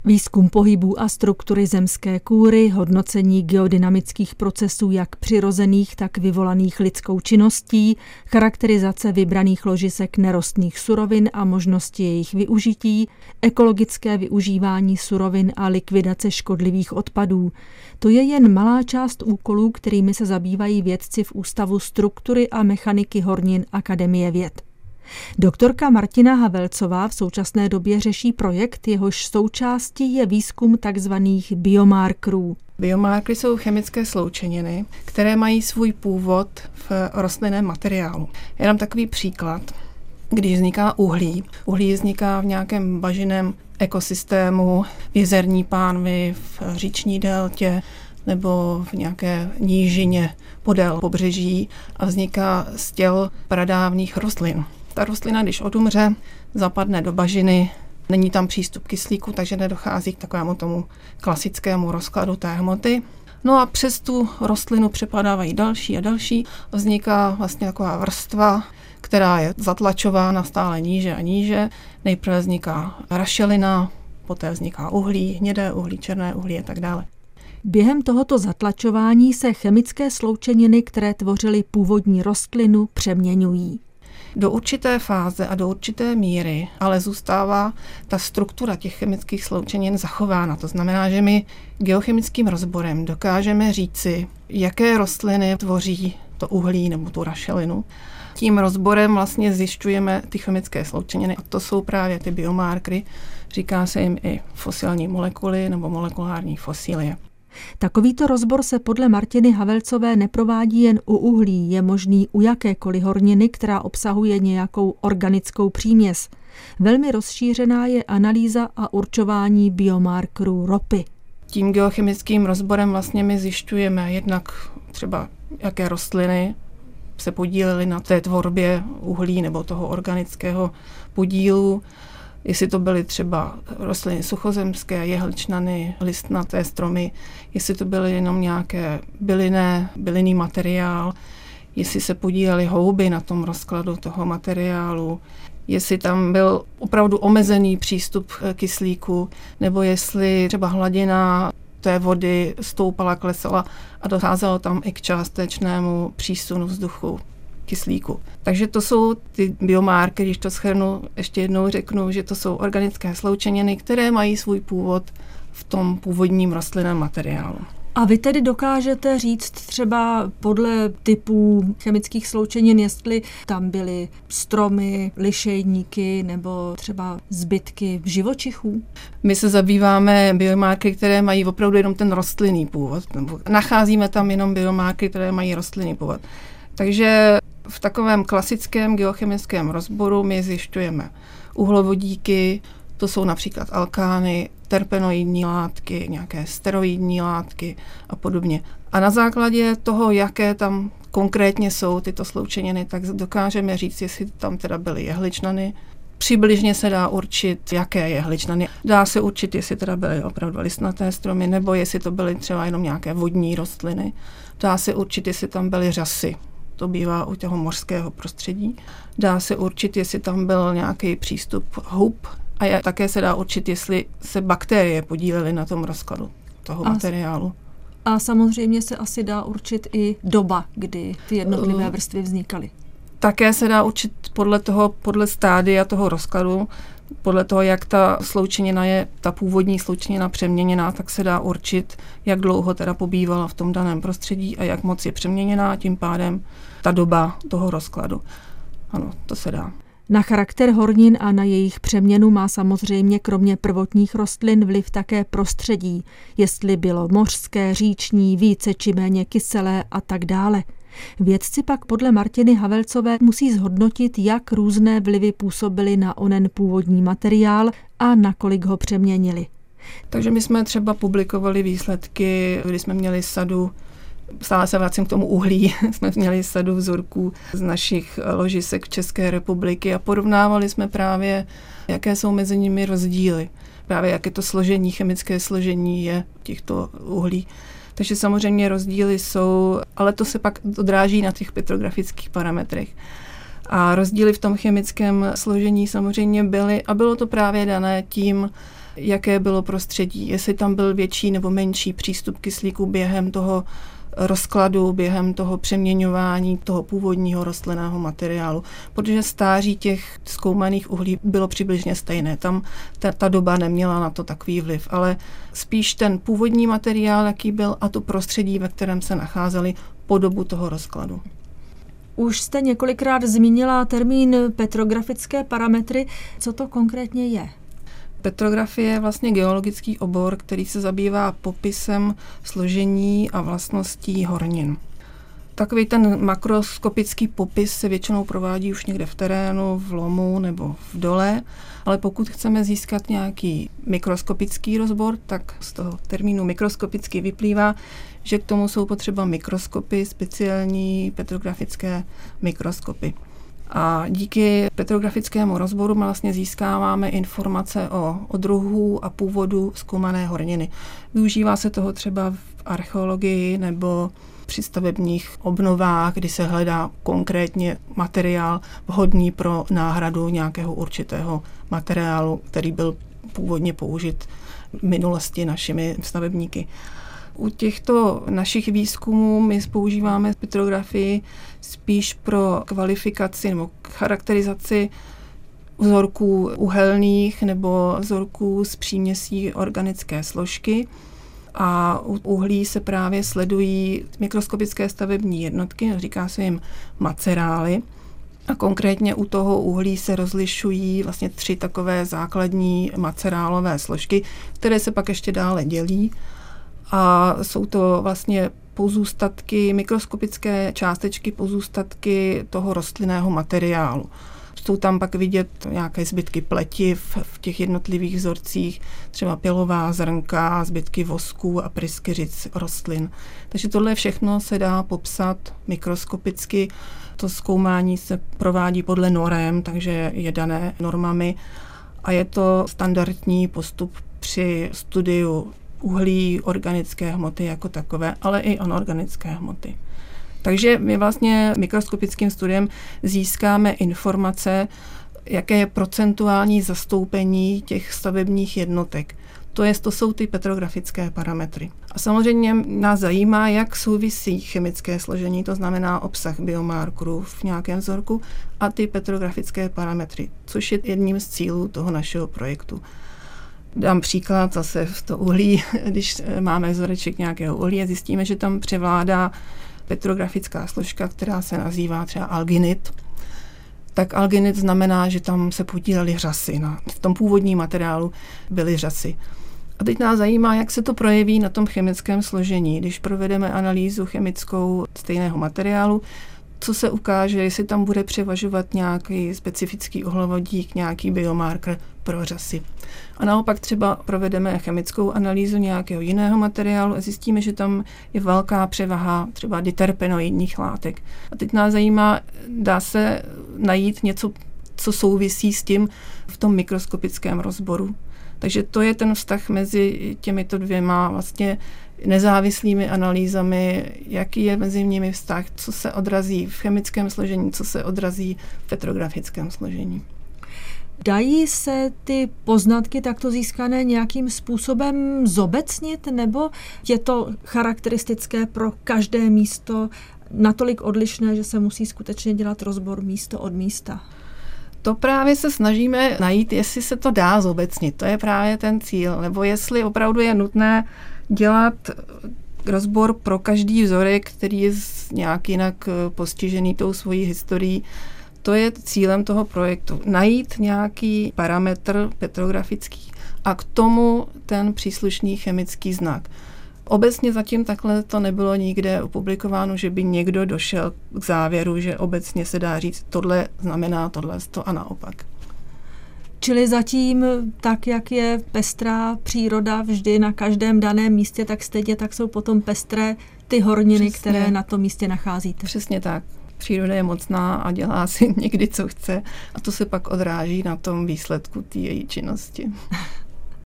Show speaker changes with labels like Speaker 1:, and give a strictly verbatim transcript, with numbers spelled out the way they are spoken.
Speaker 1: Výzkum pohybů a struktury zemské kůry, hodnocení geodynamických procesů jak přirozených, tak vyvolaných lidskou činností, charakterizace vybraných ložisek nerostných surovin a možnosti jejich využití, ekologické využívání surovin a likvidace škodlivých odpadů. To je jen malá část úkolů, kterými se zabývají vědci v Ústavu struktury a mechaniky hornin Akademie věd. Doktorka Martina Havelcová v současné době řeší projekt, jehož součástí je výzkum takzvaných biomarkerů.
Speaker 2: Biomarkery jsou chemické sloučeniny, které mají svůj původ v rostlinném materiálu. Já dám takový příklad. Když vzniká uhlí, uhlí vzniká v nějakém bažinném ekosystému, v jezerní pánvi, v říční deltě nebo v nějaké nížině podél pobřeží a vzniká z těl pradávných rostlin. Ta rostlina, když odumře, zapadne do bažiny, není tam přístup kyslíku, takže nedochází k takovému tomu klasickému rozkladu té hmoty. No a přes tu rostlinu přepadávají další a další. Vzniká vlastně taková vrstva, která je zatlačována stále níže a níže. Nejprve vzniká rašelina, poté vzniká uhlí, hnědé uhlí, černé uhlí a tak dále.
Speaker 1: Během tohoto zatlačování se chemické sloučeniny, které tvořily původní rostlinu, přeměňují.
Speaker 2: Do určité fáze a do určité míry ale zůstává ta struktura těch chemických sloučenin zachována. To znamená, že my geochemickým rozborem dokážeme říci, jaké rostliny tvoří to uhlí nebo tu rašelinu. Tím rozborem vlastně zjišťujeme ty chemické sloučeniny a to jsou právě ty biomarkery. Říká se jim i fosilní molekuly nebo molekulární fosílie.
Speaker 1: Takovýto rozbor se podle Martiny Havelcové neprovádí jen u uhlí, je možný u jakékoliv horniny, která obsahuje nějakou organickou příměs. Velmi rozšířená je analýza a určování biomarkerů ropy.
Speaker 2: Tím geochemickým rozborem vlastně my zjišťujeme jednak třeba, jaké rostliny se podílely na té tvorbě uhlí nebo toho organického podílu, jestli to byly třeba rostliny suchozemské, jehličnany, listnaté stromy, jestli to byly jenom nějaké bylinné, bylinný materiál, jestli se podílely houby na tom rozkladu toho materiálu, jestli tam byl opravdu omezený přístup kyslíku, nebo jestli třeba hladina té vody stoupala, klesala a docházelo tam i k částečnému přísunu vzduchu kyslíku. Takže to jsou ty biomarkery, když to shrnu, ještě jednou řeknu, že to jsou organické sloučeniny, které mají svůj původ v tom původním rostlinném materiálu.
Speaker 1: A vy tedy dokážete říct třeba podle typů chemických sloučenin, jestli tam byly stromy, lišejníky nebo třeba zbytky živočichů?
Speaker 2: My se zabýváme biomarkery, které mají opravdu jenom ten rostlinný původ. Nacházíme tam jenom biomarkery, které mají rostlinný původ. Takže v takovém klasickém geochemickém rozboru my zjišťujeme uhlovodíky, to jsou například alkány, terpenoidní látky, nějaké steroidní látky a podobně. A na základě toho, jaké tam konkrétně jsou tyto sloučeniny, tak dokážeme říct, jestli tam teda byly jehličnany. Přibližně se dá určit, jaké jehličnany. Dá se určit, jestli teda byly opravdu listnaté stromy, nebo jestli to byly třeba jenom nějaké vodní rostliny. Dá se určit, jestli tam byly řasy. To bývá u toho mořského prostředí. Dá se určit, jestli tam byl nějaký přístup hub a je, také se dá určit, jestli se bakterie podílely na tom rozkladu toho a materiálu.
Speaker 1: A samozřejmě se asi dá určit i doba, kdy ty jednotlivé vrstvy vznikaly.
Speaker 2: Také se dá určit podle toho, podle stádia toho rozkladu, podle toho, jak ta sloučenina je, ta původní sloučenina přeměněná, tak se dá určit, jak dlouho teda pobývala v tom daném prostředí a jak moc je přeměněná, tím pádem ta doba toho rozkladu. Ano, to se dá.
Speaker 1: Na charakter hornin a na jejich přeměnu má samozřejmě kromě prvotních rostlin vliv také prostředí, jestli bylo mořské, říční, více či méně kyselé a tak dále. Vědci pak podle Martiny Havelcové musí zhodnotit, jak různé vlivy působily na onen původní materiál a nakolik ho přeměnili.
Speaker 2: Takže my jsme třeba publikovali výsledky, kdy jsme měli sadu, stále se vracím k tomu uhlí, jsme měli sadu vzorků z našich ložisek v České republiky a porovnávali jsme právě, jaké jsou mezi nimi rozdíly. Právě jaké to složení, chemické složení je těchto uhlí. Takže samozřejmě rozdíly jsou, ale to se pak odráží na těch petrografických parametrech. A rozdíly v tom chemickém složení samozřejmě byly, a bylo to právě dané tím, jaké bylo prostředí, jestli tam byl větší nebo menší přístup kyslíku během toho rozkladu, během toho přeměňování toho původního rostlinného materiálu, protože stáří těch zkoumaných uhlí bylo přibližně stejné. Tam ta, ta doba neměla na to takový vliv, ale spíš ten původní materiál, jaký byl, a to prostředí, ve kterém se nacházeli po dobu toho rozkladu.
Speaker 1: Už jste několikrát zmínila termín petrografické parametry. Co to konkrétně je?
Speaker 2: Petrografie je vlastně geologický obor, který se zabývá popisem složení a vlastností hornin. Takový ten makroskopický popis se většinou provádí už někde v terénu, v lomu nebo v dole, ale pokud chceme získat nějaký mikroskopický rozbor, tak z toho termínu mikroskopický vyplývá, že k tomu jsou potřeba mikroskopy, speciální petrografické mikroskopy. A díky petrografickému rozboru vlastně získáváme informace o, o druhu a původu zkoumané horniny. Využívá se toho třeba v archeologii nebo při stavebních obnovách, kdy se hledá konkrétně materiál vhodný pro náhradu nějakého určitého materiálu, který byl původně použit v minulosti našimi stavebníky. U těchto našich výzkumů my používáme petrografii spíš pro kvalifikaci nebo charakterizaci vzorků uhelných nebo vzorků z příměsí organické složky. A u uhlí se právě sledují mikroskopické stavební jednotky, říká se jim macerály. A konkrétně u toho uhlí se rozlišují vlastně tři takové základní macerálové složky, které se pak ještě dále dělí. A jsou to vlastně pozůstatky, mikroskopické částečky, pozůstatky toho rostlinného materiálu. Jsou tam pak vidět nějaké zbytky pletiv v těch jednotlivých vzorcích, třeba pylová zrnka, zbytky vosků a pryskyřic rostlin. Takže tohle všechno se dá popsat mikroskopicky. To zkoumání se provádí podle norem, takže je dané normami a je to standardní postup při studiu uhlí, organické hmoty jako takové, ale i anorganické hmoty. Takže my vlastně mikroskopickým studiem získáme informace, jaké je procentuální zastoupení těch stavebních jednotek. To jest, to jsou ty petrografické parametry. A samozřejmě nás zajímá, jak souvisí chemické složení, to znamená obsah biomarkerů v nějakém vzorku, a ty petrografické parametry, což je jedním z cílů toho našeho projektu. Dám příklad zase v to uhlí, když máme vzoreček nějakého uhlí a zjistíme, že tam převládá petrografická složka, která se nazývá třeba alginit. Tak alginit znamená, že tam se podílely řasy. Na, v tom původním materiálu byly řasy. A teď nás zajímá, jak se to projeví na tom chemickém složení. Když provedeme analýzu chemickou stejného materiálu, co se ukáže, jestli tam bude převažovat nějaký specifický uhlovodík, nějaký biomarker pro řasy. A naopak třeba provedeme chemickou analýzu nějakého jiného materiálu a zjistíme, že tam je velká převaha třeba diterpenoidních látek. A teď nás zajímá, dá se najít něco, co souvisí s tím v tom mikroskopickém rozboru. Takže to je ten vztah mezi těmito dvěma vlastně nezávislými analýzami, jaký je mezi nimi vztah, co se odrazí v chemickém složení, co se odrazí v petrografickém složení.
Speaker 1: Dají se ty poznatky takto získané nějakým způsobem zobecnit, nebo je to charakteristické pro každé místo natolik odlišné, že se musí skutečně dělat rozbor místo od místa?
Speaker 2: To právě se snažíme najít, jestli se to dá zobecnit. To je právě ten cíl. Nebo jestli opravdu je nutné dělat rozbor pro každý vzorek, který je nějak jinak postižený tou svojí historií. To je cílem toho projektu. Najít nějaký parametr petrografický a k tomu ten příslušný chemický znak. Obecně zatím takhle to nebylo nikde opublikováno, že by někdo došel k závěru, že obecně se dá říct, tohle znamená tohle a naopak.
Speaker 1: Čili zatím, tak jak je pestrá příroda vždy na každém daném místě, tak stejně tak jsou potom pestré ty horniny, Přesně. které na tom místě nacházíte.
Speaker 2: Přesně tak. Příroda je mocná a dělá si někdy, co chce, a to se pak odráží na tom výsledku té její činnosti.